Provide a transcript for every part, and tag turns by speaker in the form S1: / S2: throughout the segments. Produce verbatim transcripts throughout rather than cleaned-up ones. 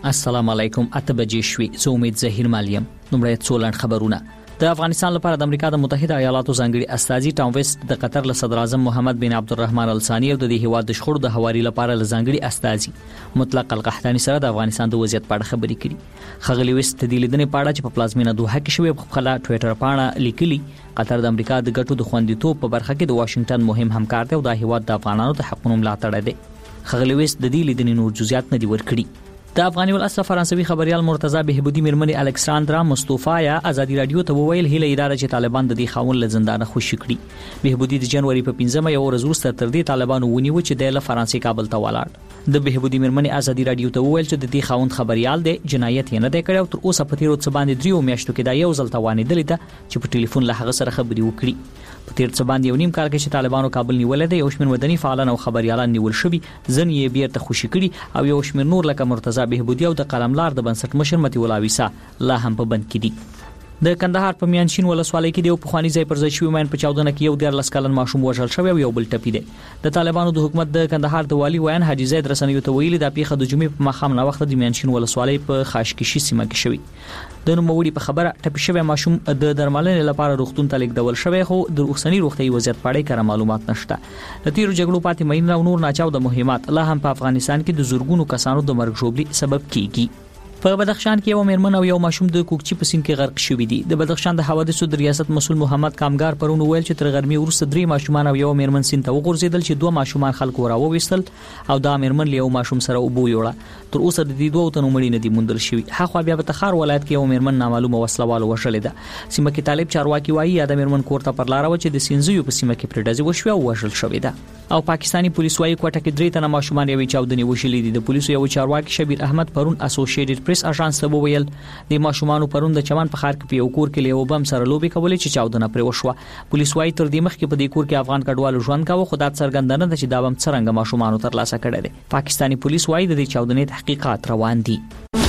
S1: السلام علیکم. اته بجې شوې. زه امید ظهیر مالیم. نمبر څولن خبرونه. د افغانستان لپاره د امریکا د متحده ایالاتو ځانګړي استازي ټام ویسټ د قطر له صدر اعظم محمد بن عبدالرحمن الثاني او د هیواد د شخړو د حوالي لپاره له ځانګړي استازي مطلق القحطاني سره د افغانستان د وضعیت په اړه خبرې کړي. خغلی ویسټ د لیدنې په اړه چې په پلازمینه دوحه کې شوی په خپل ټوئیټر باندې لیکلي قطر د امریکا د ګټو د خوندیتوب په برخه کې د واشنگټن مهم همکار دی او د هیواد د افغانانو د حقوقو ملاتړ دی. خغلی ویسټ د دې لیدنې نور جزئیات نه دی ورکړي. د افغاني ول اصل فرانسوي خبريال مرتضی بهبودی میرمنې الکساندرا مصطفی ازادي رادیو ته وویل هله اداره چې طالبان د دې خاون له زندانه خوشی کړي. بهبودی د جنوري په پنځمه یو ورځ وروسته تر دې طالبانو ونیو چې د فرانسې کابل ته ولاړ. د بهبودی میرمنې ازادي رادیو ته وویل چې د دې خاون خبريال دی جنایت یې نه دی کړی او تر اوسه په تیر څه باندې دریو میاشتو کې دا یو ځل توانې دلی ته چې په ټلیفون له هغه سره خبري وکړي. په تیر څه باندې یو نیم کال کې چې طالبانو کابل نیولې دی یو شمېر مدني فعالان او خبريالان نیول شوي ځن یې بیرته خوشی کړي او یو شمېر نور لکه مرتضی بهبودی او د قلملار د بنسټ مشر متي الله ویسا لا هم په بند کې دي. د کندهار په میانشین ولسوالۍ کې د پخوانی ځای پر ځای شوی مین په چاودنه کې یو ډیر لسکلن ماشوم وژل شوی او یو بل ټپی دی. د طالبانو د حکومت د کندهار د والی وین حاجی زید رسنیو ته ویلي د پیښه د جمعې په ماښام نه وخت د میانشین ولسوالۍ په خاشکشي سیمه کې شوی. د نوموړي په خبره ټپي شوی ماشوم د درملنې لپاره روغتون ته لیږدول شوی خو د اوسنی روغتي وضعیت په اړه کره معلومات نشته. د تیرو جګړو پاتې مین او نور ناچاو د مهمات لا هم په افغانستان کې د زورګونو کسانو د مرګ ژوبلي سبب کیږي. په بدخشان کې یو میرمن او یو ماشوم د کوکچی په سیند کې غرق شوی دي. د بدخشان د حوادثو د ریاست مسؤل محمد کامګار پرون ویل چې تر غرمې وروسته درې ماشومان او یو میرمن سیند ته وغورځیدل چې دوه ماشومان خلکو راوويستل او دا میرمن له یو ماشوم سره وبو یوړه. تر اوسه د دې دوه تنو مړي نه دي موندل شوی. هغه بیا په تخار ولایت کې یو میرمن نامعلومه وسلوال وشلې ده. سیمه کې طالب چارواکي وایي یا د میرمن کور ته پر لار و چې د سینځیو په سیمه کې پرډازي وشوي او وژل شوی ده. او پاکستانی پولیس وایي کوټه کې درې تنه ماشومان یوې چاودنې وشلې دي. د پولیسو یو چارواکي شبیر احمد پرون اسوسییټډ پریس اژانس ته ویل د ماشومان پرون د چمن په خار کې په یو کور کې له وبم سره لوبي کولې چې چاودنه پر وشوه. پولیس وایي تر دې مخکې په دې کور کې افغان کډوالو ژوند کاوه خو دا څرګنده نه ده چې دا بم څنګه ماشومان تر لاسه کړي دي. پاکستانی پولیس وایي د دې چاودنې تحقیقات روان دي.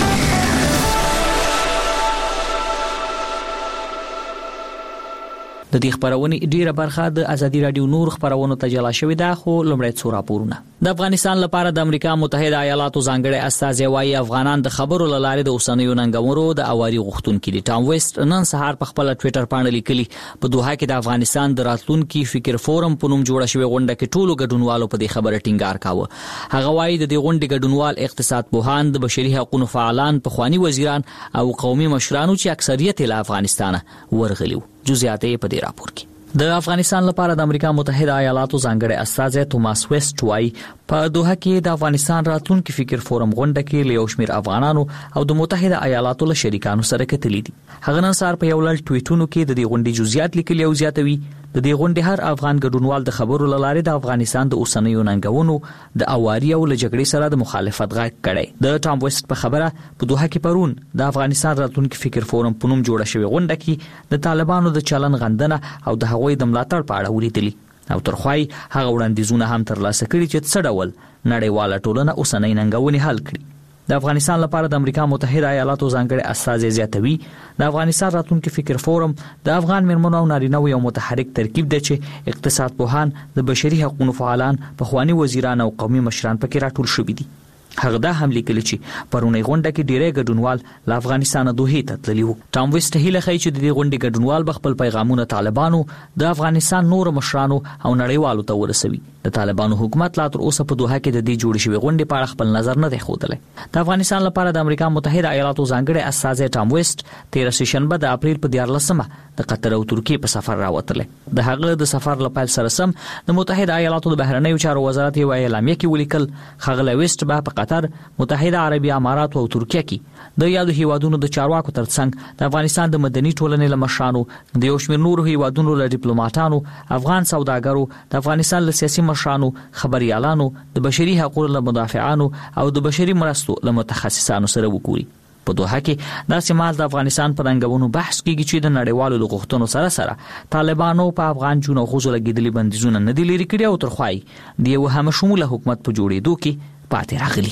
S1: د دې خبرونه ډیره برخه د ازادي رادیو نور خبرونو ته جلا شوې ده خو لمړی څو راپورونه. د افغانستان لپاره د امریکا متحده ایالاتو ځانګړي استازي وایي افغانان د خبرو لاره د اوسنیو ننګونو د اواري غوښتونکو دي. ټام ویسټ نن سهار په خپل ټوئیټر باندې لیکلي په دوحه کې د افغانستان د راتلونکي فکر فورم په نوم جوړ شوی غونډه کې ټولو ګډونوالو په دې خبره ټینګار کاوه. هغه وایي د دې غونډې ګډونوال اقتصاد پوهان د بشري حقوقو فعالان په خواني وزیران او قومي مشرانو چې اکثریت له افغانستان ورغلیو. جزئیات په دې راپور کې. د افغانستان لپاره د امریکا متحده ایالاتو ځانګړي استازي توماس ویسټ وایي په دوحه کې د افغانستان راتلونکي فکر فورم غونډه کې له شمیر افغانانو او د متحده ایالاتو له شریکانو سره کتلې دي. هغه نن سهار په یو لړ ټویټونو کې د دې غونډې جزئیات لیکلي او زیاتوي د دې غونډې هر افغان ګډونوال د خبرو لاره د افغانستان د اوسنیو ننګونو د اواري او لجګړې سره د مخالفت غږ کړي. د ټام ویسټ په خبره په دوحه کې پرون د افغانستان راتلونکي فکر فورم په نوم جوړ شوی غونډه کې د طالبانو د چلن غندنه او د هغوی د ملاتړ په اړه ولیدلی او ترخوای هغه وړاندیزونه هم ترلاسه کړي چې څه ډول نړیواله ټولنه اوسنۍ ننګونې حل کړي. د افغانستان لپاره د امریکا متحده ایالاتو ځانګړي استازي زیاتوي د افغانستان راتلونکي فکر فورم د افغان میرمنو او نارینه یو متحرک ترکیب دی چې اقتصاد پوهان د بشري حقوقو فعالان په خواني وزیران او قومي مشران پکې راټول شوي دي. هغه دا هم لیکلی چې پرونی غونډه کې ډیری ګډونوال له افغانستان دوحه ته تللي وو. ټام ویسټ هیله کوي چې د دې غونډې ګډونوال خپل پیغامونه طالبانو د افغانستان نور مشرانو او نړیوالو ته ورسوي. د طالبانو حکومت لا تر اوسه په دوحه کې د دې جوړ شوی غونډې په اړه خپل نظر نه دی ښودلی. د افغانستان لپاره د امریکا متحده ایالاتو ځانګړي استازي ټام ویسټ تیر شنبه د اپریل په دیارلسمه د قطر او ترکیې په سفر راوتلی. د هغه د سفر لپاره سره سم د متحده ایالاتو د بهرنیو چارو وزارت یو اعلامیه کې ولیکل خغلی ویسټ به په قطر، متحده عربی امارات او ترکیه کې د یادو هیوادونو د چارواکو ترڅنګ د افغانستان د مدني ټولنې له مشرانو، د یو شمېر نورو هیوادونو له ډیپلوماټانو، افغان سوداګرو، د افغانستان له سیاسي مشرانو، خبريالانو، د بشري حقوقو له مدافعانو او د بشري مرستو له متخصصانو سره وګوري. په دوحه کې د سیمال د افغانستان په رنګونو بحث کیږي چې د نړیوالو د غوښتنو سره سره طالبانو په افغان جون او غوزو لګیدلي بندیزونه نه دي لري کړی او ترخوای د یو هم شموله حکومت په جوړېدو کې پاتې راغلي.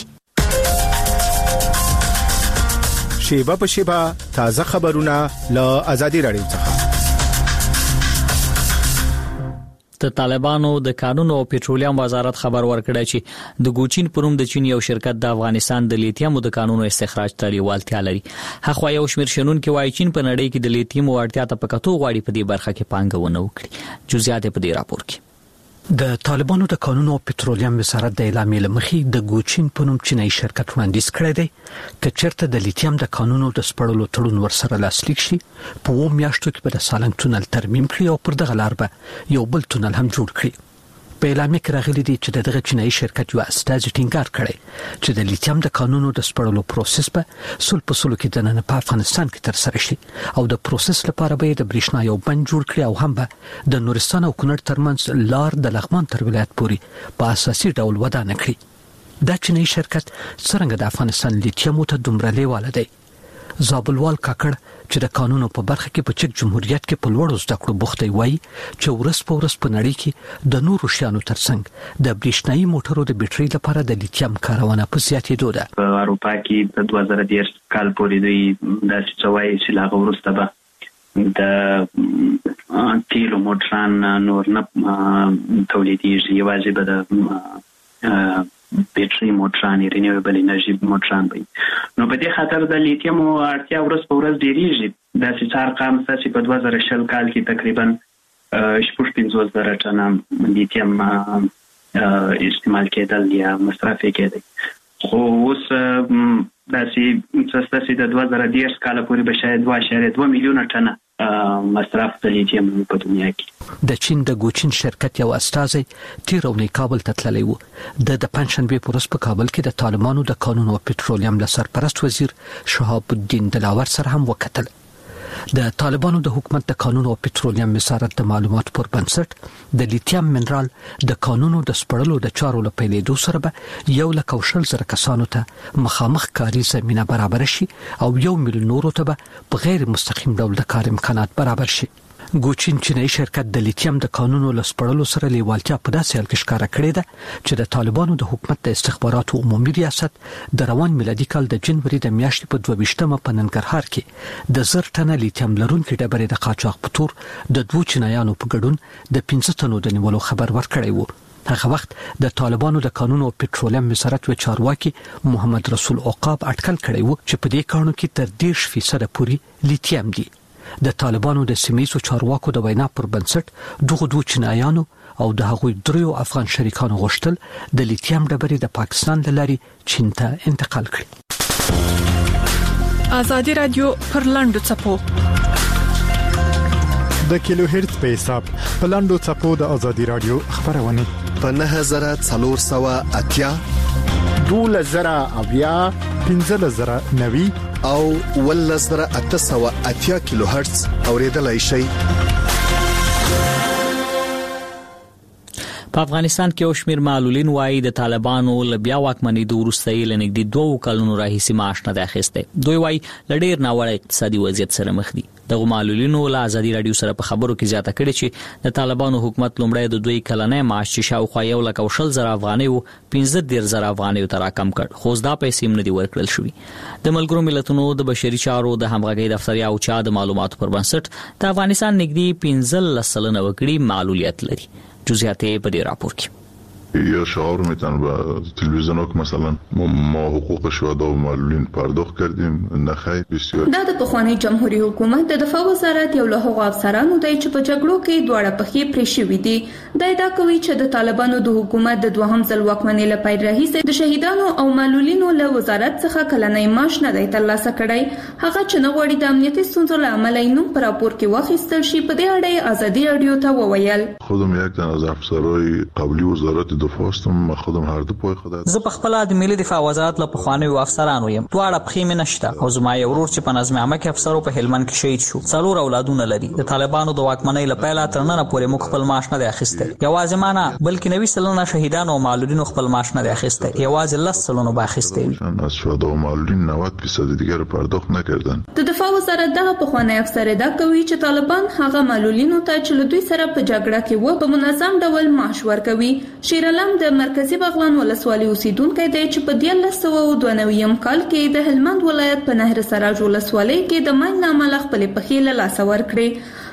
S2: شیبه په شیبه تازه خبرونه له آزادي رادیو څخه.
S1: د طالبانو د قانون او پېټرولیم وزارت خبر ورکړی چې د ګوچین پروم د چین یو شرکت د افغانستان د لیتیم د قانونو استخراج ته لیوالتیا لري. هغه یو شمېر شنونکو وايي چین په نړۍ کې د لیتیم وړتیا ته پکاتو غواړي په دې برخه کې پانګونه وکړي. جزئیات په دې راپور کې.
S3: د طالبانو د قانون او پېټرولیم وزارت د اعلامیې لمخې د ګوچین په نوم چینایي شرکت وړاندیز کړی دی چې چیرته د لیتیم د قانونو د سپړلو تړون ورسره لاسلیک شي په و میاشتو کې به د سالنګ تونل ترمیم کړي او پر دغه لار به یو بل تونل هم جوړ کړي. په اعلامیه کې راغلي دي چې دغه چینایي شرکت یو استازي ټینګار کړی چې د لیتیم د قانونو د سپړلو پروسس به سل په سلو کې د نن په افغانستان کې تر سره شي او د پروسس لپاره به د برېښنا یو بند جوړ کړي او هم به د نورستان او کونړ ترمنځ لار د لغمان تر ولایت پورې په اساسي ډول ودانه کړي. دا چینایي شرکت څنګه د افغانستان لیتیم ته دومره لیواله دی؟ زابلوال کاکړ چې د قانونو په برخه کې په چک جمهوریت کې په لوړو زده کړو بوخته وي چې ورس په ورس په نړۍ کې د نورو شیانو ترڅنګ د برېښنايي موټرو د بیټرۍ لپاره د لیتیم کارونه په زیاتېدو ده.
S4: په اروپا کې د دوه زره دېرش کال پورې دوی د سوي چې لا غوړسته به د تیلو موټران نور نه تولیدېږي، یوازې به د بیټرۍ موټران رینیویبل انرژي موټران وي. نو په دې خاطر د لیتیم اړتیا ورځ په ورځ ډېریږي. د سچار قام چې په دوه زره شل کال کې تقریبا شپږ پنځوس زره ټنه لیتیم استعمال کېدل یا مصرف کېدل. خو اوس داسې څه د دوه زره دېرش کال پورې به شاید دوه اعشاریه دوه میلیونه ټنه مصرف د لیتیم په دنیا کې.
S3: د چین د ګوچین شرکت یو استازي تیر اونۍ کابل ته تللی و. د د پنځشنبه په ورځ په کابل کې د طالبانو د قانون او پېټرولیم له سرپرست وزیر شهاب الدین دلاور سره هم وکتل. د طالبانو د حکومت د قانون او پېټرولیم وزارت د معلوماتو پر بنسټ د لیتیم منرال د قانونو د سپړلو د چارو لپاره لیدو سره به یو لک او شل زره کسانو ته مخامخ کاري زمينه برابر شي او یو میلیون نورو ته به په غیر مستقیم ډول د کار امکانات برابر شي. ګوچین چینایي شرکت د لیتیم د قانونو لسپړلو سره لیوالتیا په داسې حال کې ښکاره کړې ده چې د طالبانو د حکومت د استخباراتو عمومي ریاست د روان میلادي کال د جنوري د میاشتې په دوه ویشتمه په ننګرهار کې د زر ټنه لیتیم لرونکي ډبرې د قاچاق په تور د دوه چینایانو په ګډون د پنځه تنو د نیولو خبر ورکړی و. هغه وخت د طالبانو د قانون او پېټرولیم وزارت و چارواکي محمد رسول عقاب اټکل کړی و چې په دې کارونو کې تر دېرش فیصد پورې لیتیم دي. د طالبانو د سیمه‌ییزو چارواکو د وینا پر بنسټ دغه دوه چینایانو او د هغوی دریو افغان شریکانو غوښتل د لیتیم ډبرې د پاکستان له لارې چین ته انتقال کړي.
S5: آزادي رادیو پر لاندو چپو
S2: د کیلو هرتز په حساب په لاندو چپو د آزادي رادیو خبرونه
S6: په نه هزار څلور سوه اتیا
S2: دوه زره اویا پنځه زره نوي
S6: او ول زره اته سوه اتیا کیلو هرتز اوریدلای شي.
S1: په افغانستان کې او شمیر معلولین وايي د طالبانو له بیا واکمنۍ د وروستۍ لنګدي دوه کلونو راهیسې معاش نه دی اخیستی. دوی وايي لډیر ناوړه اقتصادي وضعیت سره مخ دي. دغه معلولینو له آزادي رادیو سره په خبرو کې زیاته کړې چې د طالبانو حکومت لومړی د دوی کلنۍ معاش چې شاوخوا یو لک او شل زره افغانۍ و پنځه دېرش زره افغانۍ ته راکم کړ، خو دا پیسې هم نه دي ورکړل شوې. د ملګرو ملتونو د بشري چارو د همغږۍ دفتر یا اوچا د معلوماتو پر بنسټ د افغانستان نږدې پنځلس سلنه وګړي معلولیت لري. جزئیات په دې راپور کې.
S7: یا شعار میتن و تلویزیون ها که مثلا ما حقوق شهدا و معلولین پرداخت کردیم نخیر بسیار.
S8: دا د پخوانی جمهوریت حکومت د دفاع وزارت یو له هغو افسرانو دی چې په جګړو کې دواړه پخې پرې شوې دي. دا ادعا کوي چې د طالبانو د حکومت د دوهم ځل واکمنۍ له پیل راهیسې د شهیدانو او معلولینو له وزارت څخه کلنۍ معاش نه دی ترلاسه کړی. هغه چې نه غواړي د امنیتي ستونزو له امله یې نوم په راپور کې واخیستل شي. په دې اړه آزادي رادیو ته وویل
S7: خودم یک تن از افسرهای قبلی وزارت دفاع هستم. ما خودم هر دو پای خود
S1: زه په خپل د ملي دفاع وزارت له پخوانیو افسرانو یم. دواړه پخې مې نشته او زما یو ورور چې په نظم عامه کې افسر په هلمند کې شهید شو. څلور اولادونه لري. د طالبانو د واکمنۍ له پیله تر نن پورې موږ خپل معاش نه دی اخیستی. یوازې ما نه بلکې نوي سلنه شهیدانو او معلولینو خپل معاش نه دی اخیستی. یوازې لس سلنه به اخیستی وي.
S7: از شهدا و معلولین نود درصد دیگر پرداخت نکردن.
S8: د دفاع وزارت دغه پخوانی افسر ادعا کوي چې طالبان هغه معلولینو ته چې له دوی سره په جګړه کې و په منظم ډول معاش ورکوي. شیرعالم د مرکزی بغلان ولسوالۍ اوسیدونکی دی چې په دیارلس سوه دوه نوي کال کې د هلمند ولایت په نهر سراج ولسوالۍ کې د ماین له امله خپلې پښې له لاسه ورکړې.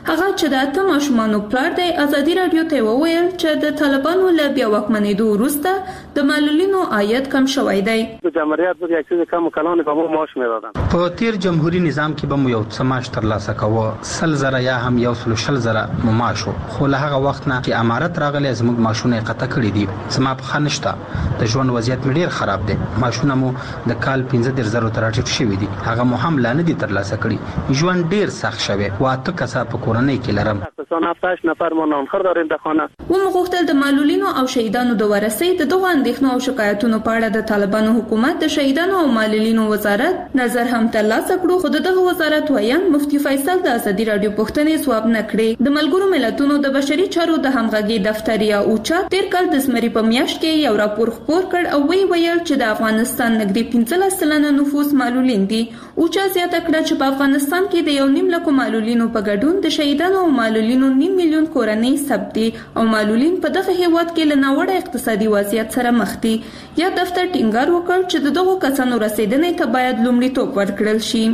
S8: هغه چې د اته ماشومانو پلار دی ازادي رادیو ته وویل چې د طالبانو له بیا واکمنېدو وروسته د معلولینو عاید کم شوی دی.
S9: د جمهوریت په اکثر کم کلان په مو معاش میدادن.
S10: په تیر جمهوریت نظام کې به مو یو سماج ترلاسه کاوه سل زره یا هم یو سل شل زره معاشو خو له هغه وخت نه چې امارت راغلی زموږ معاشونه قطع کړی دي. سما په خنشته د ژوند وضعیت مې ډیر خراب دی. معاشونه مو د کال پنځه دېرش زره تر راټیټ شوی دي. هغه مو هم لانه دي ترلاسه کړی. ژوند ډیر سخت شوی. واته کسا په کورنۍ کې لرم.
S9: تاسو هفتهش نفر ما نامخور داریم د خانه.
S8: و مغوښتل د معلولینو او شهیدانو د ورثې د دغه اندېښنو او شکایتونو په اړه د طالبانو حکومت د شهیدانو او معلولینو وزارت نظر هم ترلاسه کړو. خو دغه وزارت وایي مفتي فیصل د ازادي رادیو پوښتنې ځواب نه کړي. د ملګرو ملتونو د بشري چارو د همغږي دفتر یا اوچا تیر کال د زمري په میاشت کې یو راپور خپور کړ او وی ویل چې د افغانستان نږدې پنځلس سلنه نفوس معلولین دي. اوچا زیاته کړه چې په افغانستان کې د یو نیم لکو معلولینو په ګډون د شهیدانو او معلولینو نیم میلیون کورنۍ ثبت دي او معلولین په دغه هیواد کې له ناوړه اقتصادي وضعیت سره مخ دي. یا دفتر ټینګار وکړ چې د دغو کسانو رسیدنې ته باید لومړیتوب ورکړل شي.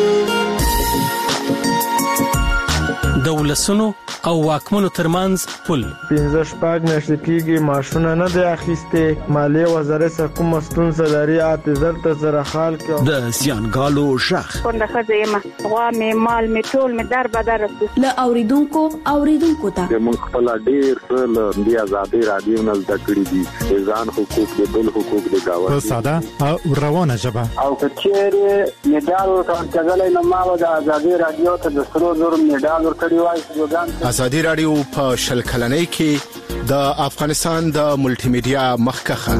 S11: د ولسونو او واکمنو ترمنځ پل
S12: پنځه شپږ میاشتې کېږي معاشونه نه دی اخیستې. مالیې وزارت څخه کومه ستونزه لري اته زر ته زره خال کې
S13: د زیانګالو شخ
S14: څنګه خځه یم غوا مې مال مې ټول مې در بدر
S15: له اوریدونکو اوریدونکو ته
S16: د مونږ خپل ډیر څه د ازادي رادیو نه زده کړی دي. ځان حقوق د بل حقوق د گاوه
S2: په ساده او روانه ژبه
S9: او کچېره میډال ورکړل نو ما د ازادي رادیو ته د سرو زر میډال ورکړی وای.
S6: ازادي رادیو په شل کلنۍ کې د افغانستان د ملټي میډیا مخکخه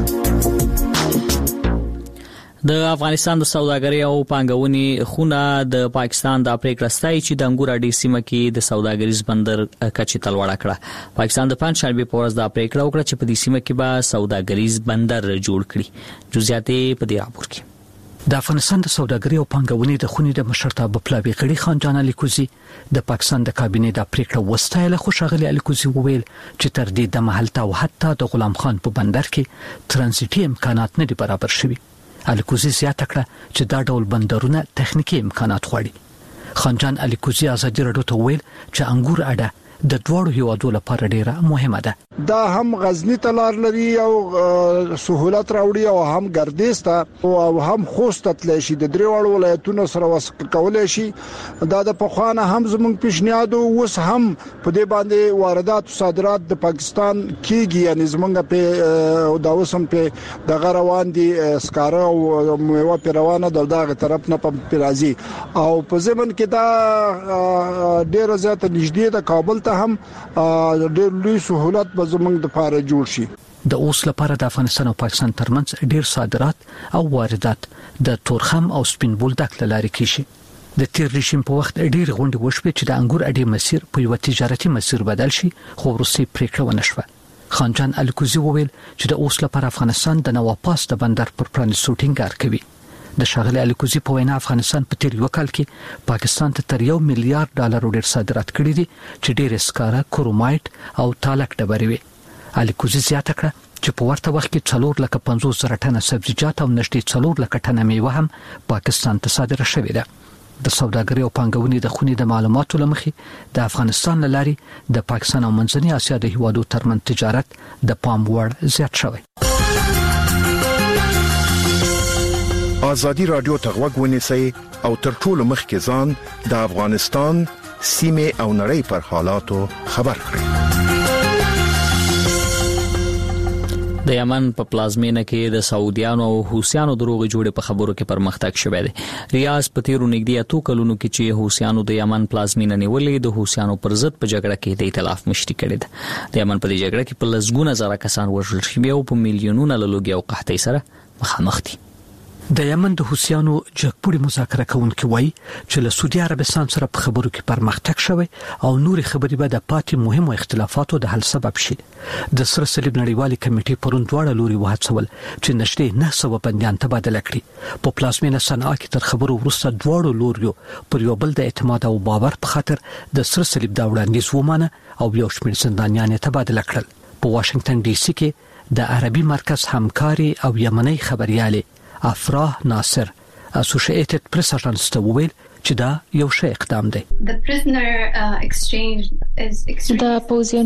S1: د افغانستان د سوداګرۍ او پانګونې خونه د پاکستان د پریکړه ستای چې د انګور اډې سیمه کې د سوداګریز بندر کچې تلوړه کړه. پاکستان د پنځشنبه په ورځ د پریکړه وکړه چې په دې سیمه کې به سوداګریز بندر جوړ کړي. جزئیات په دې راپور کې.
S3: د افغانستان د سوداګرۍ او پانګونې د خونې د مشرتابه پلاوی غړي خان جان الیکوزي د پاکستان د کابینې د پریکړه وستایله. خو ښاغلي الیکوزي وویل چې تر دې د محلته او حتی د غلام خان په بندر کې ترانزیټي امکانات نه دي برابر شوي. الیکوزي زیاته کړه چې دا ډول بندرونه تخنیکی امکانات غواړي. خان جان الیکوزي ازادي رادیو ته وویل چې انګور اډه د دوړو هیوادو لپاره ډیره مهمه ده.
S12: دا هم غزنی تلار لري او سہولت راوړي او هم ګردیز ته او هم خوست تللی شي. د دریوړو ولایتونو سره وسق کولای شي. دا د پخوانه هم زموږ پیشنهاد او اوس هم په دې باندې واردات او صادرات د پاکستان کیږي. یعنی زمونږ په دا اوس هم په دغه روان دي سکاره او میوه په روانه د دغه طرف نه په راځي او په زمن کې دا ډیره زیاته نږدې د کابل هم ډېر لوی سہولت به زموږ د لپاره جوړ شي.
S3: د اوس لپاره د افغانستان او پاکستان ترمنځ ډېر صادرات او واردات د تورخم او سپین بولدک لارې کیږي. د تیر رژیم په وخت ډېر غونډې وشوې چې د انګور اډې مسیر په یو تجارتي مسیر بدل شي خو وروستي پریکړه ونه شوه. خان جان الیکوزي وویل چې د اوس لپاره افغانستان د نواپاس د بندر پر پرانیستو ټینګار کوي. د شاغلي الیکوزي په وینا افغانستان په تیر یو کال کې پاکستان ته تر یو میلیارډ ډالر ډیر صادرات کړي دي چې ډیر اسکاره کرومایټ او تالک ډبرې وي. الیکوزي زیاته کړه چې په ورته وخت کې څلور لکه پنځوس زره ټنه سبزیجات او نږدې څلور لکه ټنه میوه هم پاکستان ته صادره شوې ده. د سوداګرۍ او پانګونې د خونې د معلوماتو لمخې د افغانستان لاري د پاکستان او منځنۍ اسیا د هیوادو ترمنځ تجارت د پام وړ زیات شوی.
S6: ازادي رادیو ته غوږ ونیسئ او تر ټولو مخکې ځان د افغانستان سیمه او نړۍ پر حالاتو خبر کړئ.
S1: د یمن په پلازمینه کې د سعودیانو او حوثیانو دروغ جوړې په خبرو کې پرمختګ شوی دی. ریاض په تیرو نږدې اتو کلونو کې چې حوثیانو د یمن پلازمینه نیولې د حوثیانو پر ضد په جګړه کې د ائتلاف مشري کړې ده. د یمن په دې جګړه کې په لسګونه زره کسان وژل شوي او په میلیونونو له لوږې او قحطۍ سره مخامخ دي.
S3: د یمن د حوثیانو جګپوړي مذاکره کوونکي وایي چې له سعودي عربستان سره په خبرو کې پرمختګ شوی او نوري خبرې به د پاتې مهمو اختلافاتو د حل سبب شي. د سره صلیب نړیوالې کمیټې پرون دواړه لوري وهڅول چې نشته نه سو بنديان تبادله کړي. په پلازمینه صنعا کې تر خبرو وروسته دواړو لوریو پر یو بل د اعتماد او باور په خاطر د سره صلیب دا وړاندیز ومانه او یو شمېر زندانیان تبادله کړل. په واشنگټن ډي سي کې د عربي مرکز همکاري او یمني خبريالي افراه ناصر اسوسییټډ پریس اژانس ته وویل چې دا یو ښه اقدام دی.
S13: د پوزیان